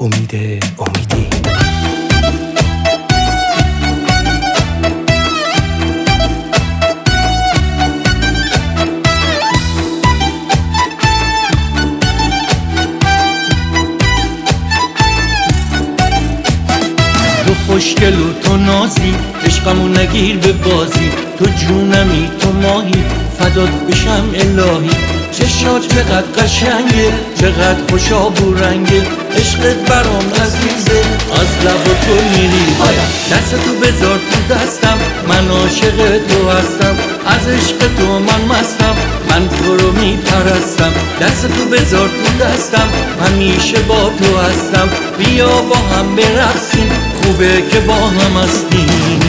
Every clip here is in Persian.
امیدی. تو خوشگل و تو نازی، عشقمو نگیر به بازی، تو جونمی تو ماهی، فدات بشم الهی. چشات چقدر قشنگه، چقدر خوشاب و رنگه، عشقت برام عزیزه، از لب تو میری. دست تو بذار تو دستم، من عاشق تو هستم، از عشق تو من مستم، من تو رو میپرستم. دست تو بذار تو دستم، همیشه با تو هستم، بیا با هم برقصیم، خوبه که با هم هستیم.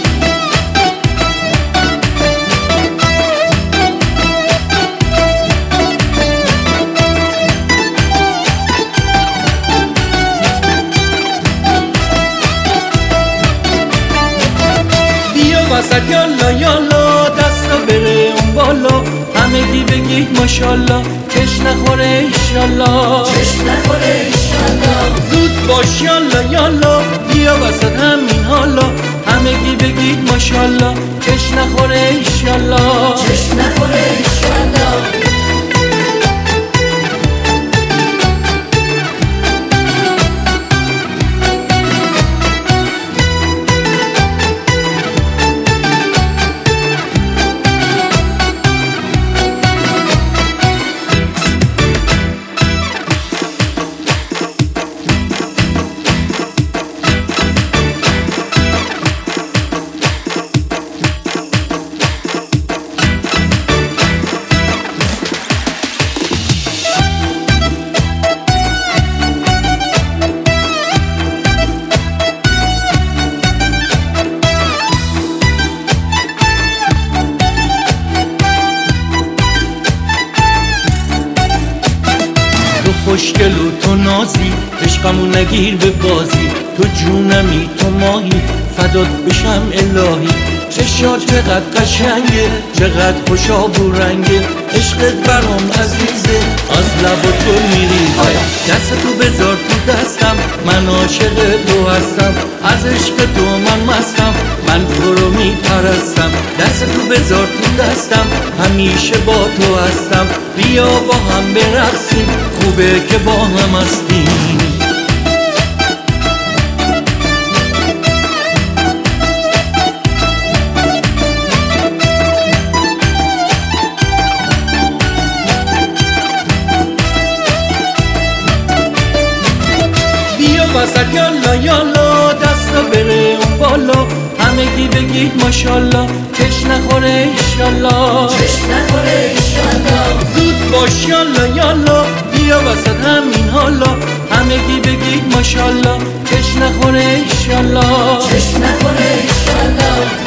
وسط یالا یالا، دستا بره اون بالا، همگی بگید ماشالله، کش نخوره ایشالله، کش نخوره ایشالله. زود باش یالا یالا، بیا وسط همین حالا، همگی بگید ماشالله، کش نخوره ایشالله، کش نخوره ایشالله. تو خوشگل و تو نازی، عشقمو نگیر به بازی، تو جونمی تو ماهی، فدات بشم الهی. چشات چقدر قشنگه، چقدر خوشاب و رنگه، عشقت برام عزیزه، از لب تو میری. دست تو بذار تو دستم، من عاشق تو هستم، از عشق تو من مستم، من تو رو میپرستم. دست تو بذار تو دستم، همیشه با تو هستم، بیا با هم برقصیم، خوبه که با هم هستیم. وسط یالا یالا، دستا بره اون بالا، همگی بگید ماشالله، کش نخوره ایشالله، کش نخوره ایشالله. زود باش یالا یالا، بیا وسط همین حالا، همگی بگید ماشالله، کش نخوره ایشالله، کش نخوره ایشالله.